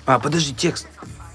Подожди, текст.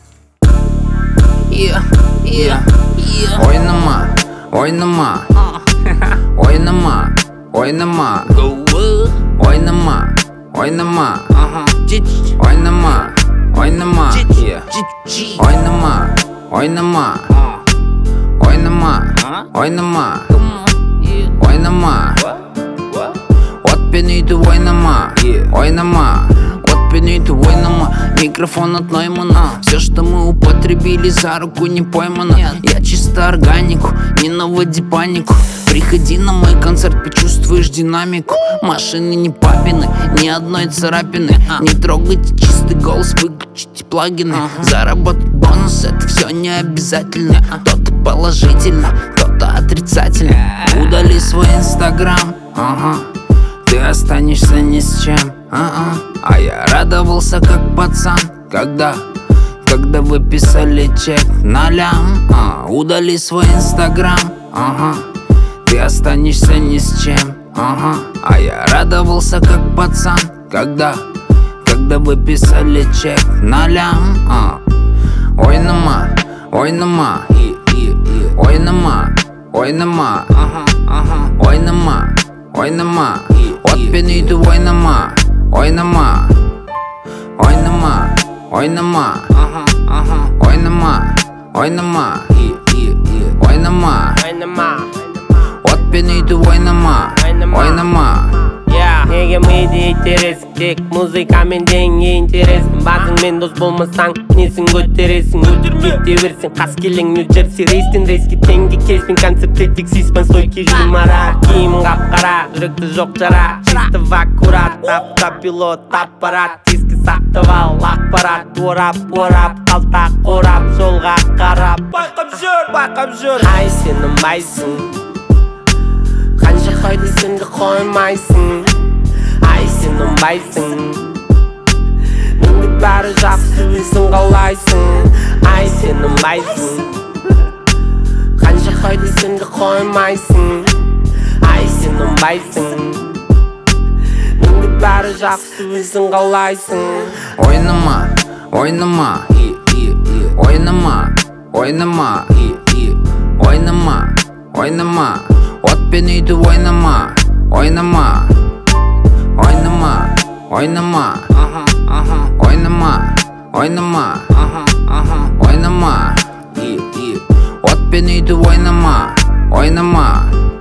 Oynama, oynama, oynama, oynama, oynama, oynama, oynama, oynama, oynama, oynama, oynama, oynama, oynama. Вот бенито oynama, oynama. Вот бенито oynama. Микрофон от Ноймана. Все, что мы употребили, за руку не поймано. Я чисто органику, не наводи панику. Приходи на мой концерт, почувствуешь динамику. Машины не папины, ни одной царапины. Не трогайте чистый голос, выключите плагины. Заработать бонус, это все не обязательно. Кто-то положительно, кто-то отрицательно. Удали свой инстаграм, ты останешься ни с чем. А я радовался как пацан, когда вы писали чек на лям. Удали свой инстаграм, ты останешься ни с чем. А я радовался как пацан, когда вы писали чек на лям. Oynama, oynama, oynama, oynama, oynama, oynama. Вот бенито oynama, oynama, oynama, oynama, oynama, oynama, oynama. Вот бенито oynama, oynama. Неге миде интерес, тек музыкамен деньги интерес. Базыңмен дос болмасаң, несін көтересің. Өтіп кете берсең, қас келең Нью-Джерси. Рейстен рейске теңге келсең, концертте тек сиспен стойке жүрмара. Киімің қап-қара, жүректі жоқ жара. Чисто аккурат, автопилот, аппарат. Теске сақтап ал, ақпарат. Орап, қалта қорап, жолға қарап. Байқап жүр, ай сен ұнбайсың. Қанша қойды сенді қоймайсың. Ай сен ұнбайсың. Менде бәрі жақсы өзің қалайсың. Ай сен ұнбайсың. Қанша қойды сенді қоймайсың. Ай сен ұнбайсың. Менде бәрі жақсы өзің қалайсың. Oynama, oynama, oynama, oynama, oynama, oynama. Вот бенито oynama, oynama, oynama, oynama, oynama, oynama, oynama. Вот бенито oynama, oynama.